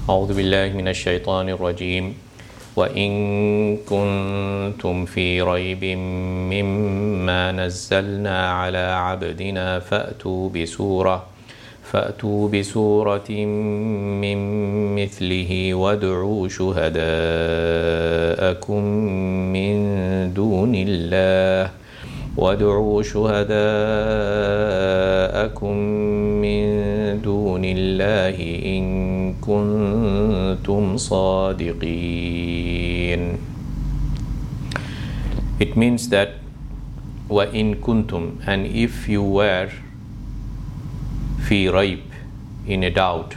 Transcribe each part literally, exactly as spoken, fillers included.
أعوذ بالله من الشيطان الرجيم وإن كنتم في ريب مما نزلنا على عبدنا فأتوا بسورة فأتوا بسورة من مثله وادعوا شهداءكم من دون الله وادعوا شهداءكم من دون الله إن كنتم صادقين. It means that وَإِن كُنْتُمْ, and if you were في ريب, in a doubt.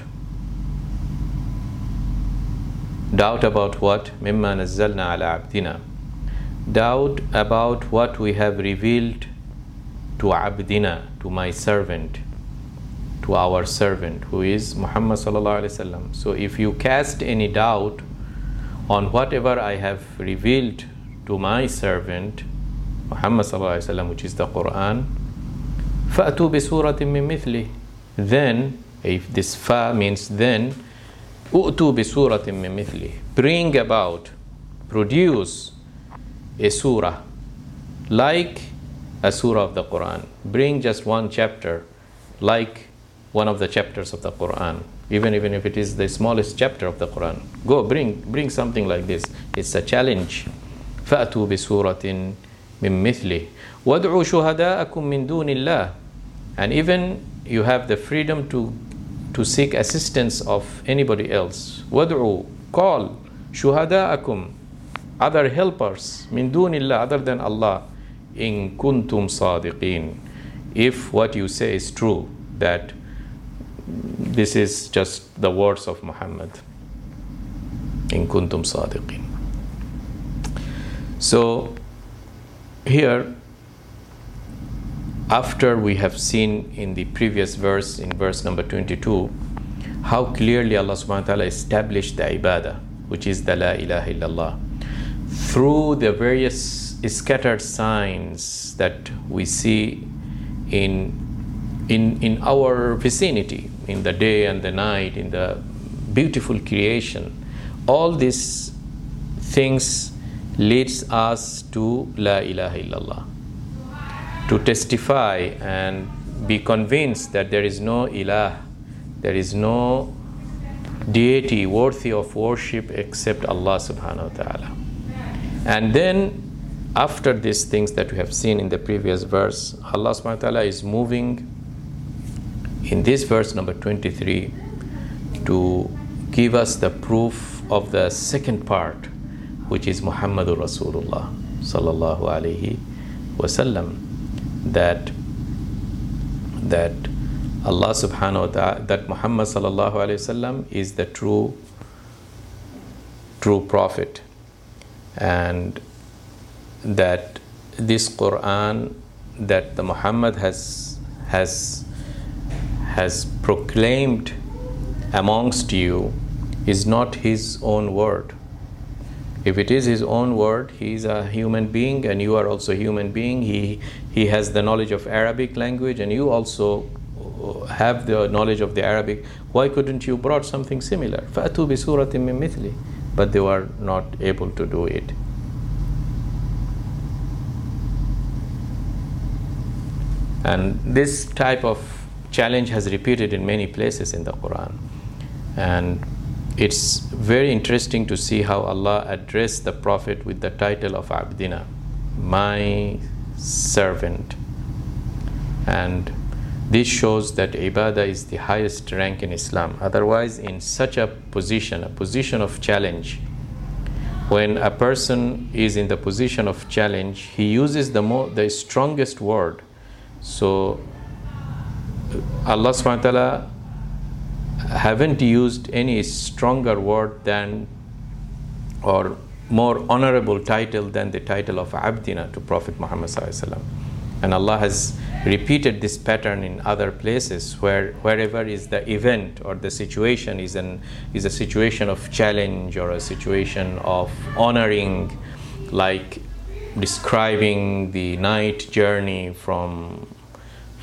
Doubt about what? مما نزلنا على عبدنا. Doubt about what we have revealed to abdina, to my servant, to our servant, who is Muhammad sallallahu alaihi wasallam. So if you cast any doubt on whatever I have revealed to my servant Muhammad sallallahu alaihi wasallam, which is the Quran, فَأْتُوا بِسُورَةٍ مِّن مِثْلِهِ, then, if this fa means then, أُؤْتُوا بِسُورَةٍ مِّن مِثْلِهِ, bring about, produce a surah like a surah of the Quran. Bring just one chapter like one of the chapters of the Quran, even even if it is the smallest chapter of the Quran. Go, bring bring something like this. It's a challenge. فَأْتُوا بِسُورَةٍ مِّن مِثْلِهِ وَادْعُوا شُهَدَاءَكُم مِّن دُونِ اللَّهِ, and even you have the freedom to to seek assistance of anybody else. وَادْعُوا, call, شُهَدَاءَكُم, other helpers, min dunillah, other than Allah, in kuntum sadiqin, if what you say is true, that this is just the words of Muhammad, in kuntum sadiqin. So here, after we have seen in the previous verse, in verse number twenty-two, how clearly Allah subhanahu wa ta'ala established the ibadah, which is the la ilaha illallah, through the various scattered signs that we see in, in, in our vicinity, in the day and the night, in the beautiful creation. All these things leads us to La ilaha illallah, to testify and be convinced that there is no ilah, there is no deity worthy of worship except Allah subhanahu wa ta'ala. And then after these things that we have seen in the previous verse, Allah subhanahu wa ta'ala is moving in this verse number twenty-three to give us the proof of the second part, which is Muhammadur Rasulullah sallallahu alayhi wasallam, that that Allah subhanahu wa ta'ala, that Muhammad sallallahu alayhi wasallam is the true true prophet, and that this Quran that the Muhammad has has has proclaimed amongst you is not his own word. If it is his own word, he is a human being and you are also a human being. He he has the knowledge of Arabic language and you also have the knowledge of the Arabic. Why couldn't you brought something similar? فَأْتُوا بِسُورَةٍ مِّن مِثْلِهِ, but they were not able to do it. And this type of challenge has repeated in many places in the Quran. And it's very interesting to see how Allah addressed the Prophet with the title of Abdina, my servant. And this shows that ibadah is the highest rank in Islam. Otherwise, in such a position, a position of challenge, when a person is in the position of challenge, he uses the mo- the strongest word. So Allah subhanahu wa ta'ala haven't used any stronger word than, or more honorable title than the title of Abdina to Prophet Muhammad sallallahu alaihi wasallam. And Allah has repeated this pattern in other places where wherever is the event or the situation is an is a situation of challenge or a situation of honoring, like describing the night journey from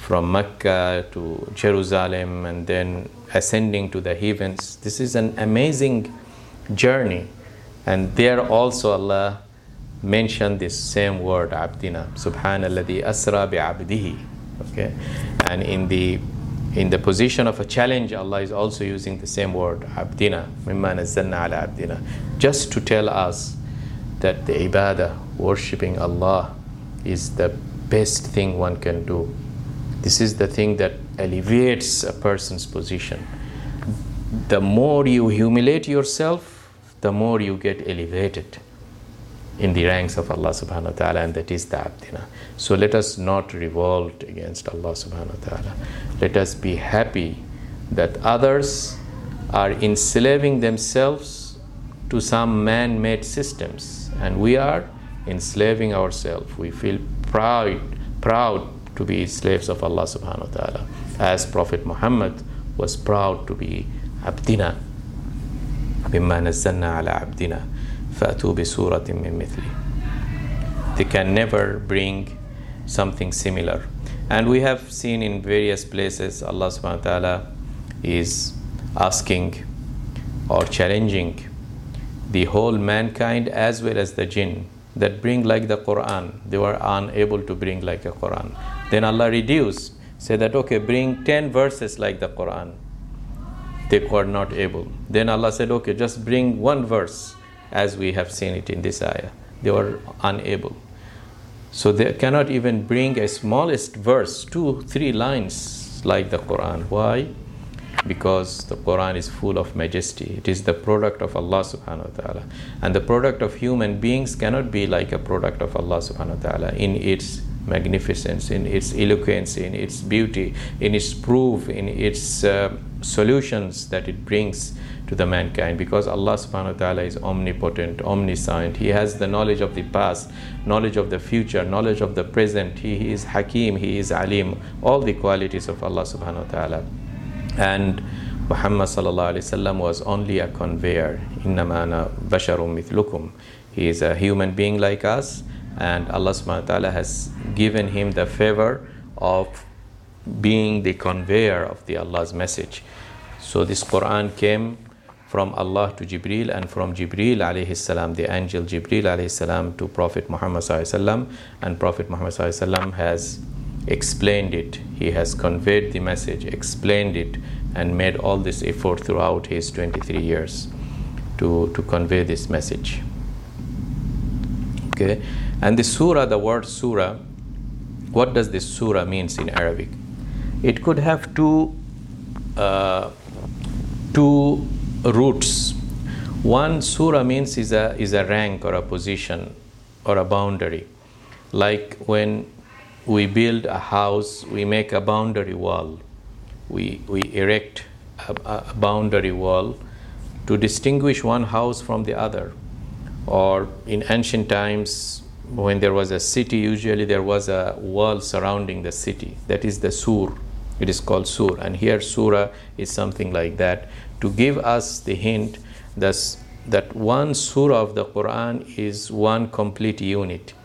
from Mecca to Jerusalem and then ascending to the heavens. This is an amazing journey. And there also Allah mentioned this same word, abdina. Subhanalladhi asra bi abdihi. Okay? And in the in the position of a challenge, Allah is also using the same word, abdina, mimma nazzalna ala abdina, just to tell us that the ibadah, worshipping Allah, is the best thing one can do. This is the thing that elevates a person's position. The more you humiliate yourself, the more you get elevated in the ranks of Allah subhanahu wa ta'ala, and that is the abdina. So let us not revolt against Allah subhanahu wa ta'ala. Let us be happy that others are enslaving themselves to some man-made systems, and we are enslaving ourselves. We feel proud, proud to be slaves of Allah subhanahu wa ta'ala, as Prophet Muhammad was proud to be abdina. مما نزلنا على عبدنا فأتوا بسورة من مثله. They can never bring something similar. And we have seen in various places Allah subhanahu wa ta'ala is asking or challenging the whole mankind as well as the jinn that bring like the Quran. They were unable to bring like a Quran. Then Allah reduced, said that okay, bring ten verses like the Quran. They were not able. Then Allah said, okay, just bring one verse, as we have seen it in this ayah. They were unable. So they cannot even bring a smallest verse, two, three lines like the Quran. Why? Because the Quran is full of majesty. It is the product of Allah subhanahu wa ta'ala. And the product of human beings cannot be like a product of Allah subhanahu wa ta'ala in its magnificence, in its eloquence, in its beauty, in its proof, in its uh, solutions that it brings to the mankind. Because Allah subhanahu wa ta'ala is omnipotent, omniscient. He has the knowledge of the past, knowledge of the future, knowledge of the present. He is Hakim, He is Alim, all the qualities of Allah subhanahu wa ta'ala. And Muhammad sallallahu alaihi wasallam was only a conveyor. Innama ana basharum mithlukum. He is a human being like us, and Allah subhanahu wa ta'ala has given him the favor of being the conveyor of the Allah's message. So this Quran came from Allah to Jibreel, and from Jibreel alayhi salam, the angel Jibreel alayhi salam, to Prophet Muhammad sallallahu alaihi wasallam, and Prophet Muhammad sallallahu alaihi wasallam has explained it. He has conveyed the message, explained it, and made all this effort throughout his twenty-three years to, to convey this message. Okay, and the surah, the word surah, what does this surah means in Arabic? It could have two uh, two roots. One, surah means is a is a rank or a position or a boundary. Like when we build a house, we make a boundary wall. We we erect a, a boundary wall to distinguish one house from the other. Or in ancient times, when there was a city, usually there was a wall surrounding the city. That is the sur. It is called sur. And here surah is something like that, to give us the hint thus, that one surah of the Quran is one complete unit.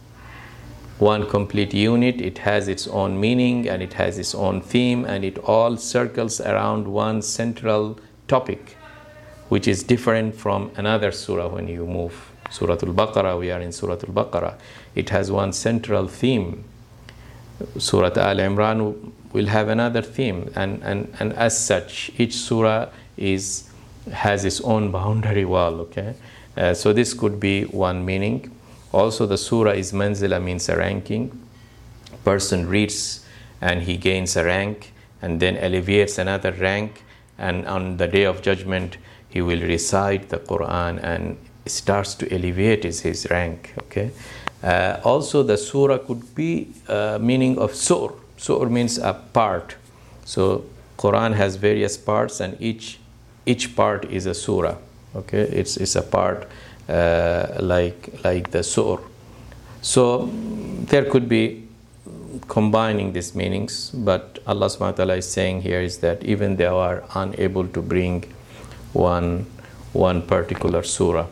One complete unit. It has its own meaning and it has its own theme, and it all circles around one central topic, which is different from another surah. When you move Surah Al-Baqarah, we are in Surah Al-Baqarah, it has one central theme. Surah Al-Imran will have another theme, and, and, and as such each surah is has its own boundary wall. Okay, uh, so this could be one meaning. Also, the surah is manzila, means a ranking. Person reads and he gains a rank and then elevates another rank, and on the day of judgment he will recite the Quran and starts to elevate his, his rank. Okay. Uh, also, the surah could be uh, meaning of sur. Sur means a part. So Quran has various parts, and each each part is a surah. Okay, it's it's a part uh, like like the sur. So there could be combining these meanings, but Allah subhanahu wa ta'ala is saying here is that even they are unable to bring one one particular surah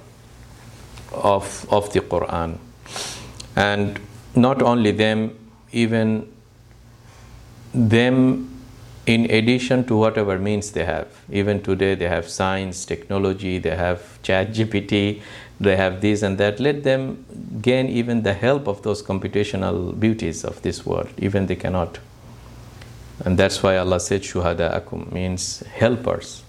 of of the Quran. And not only them, even them in addition to whatever means they have. Even today they have science, technology, they have chat G P T, they have this and that. Let them gain even the help of those computational beauties of this world. Even they cannot. And that's why Allah said shuhada'akum, means helpers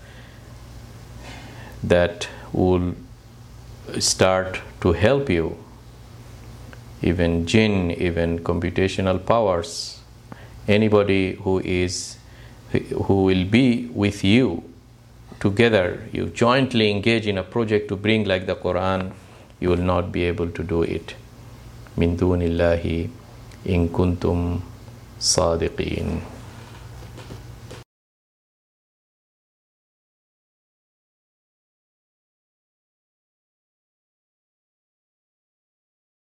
that will start to help you. Even jinn, even computational powers, anybody who is who will be with you together, you jointly engage in a project to bring like the Quran, you will not be able to do it. Min dunillahi in kuntum sadiqeen.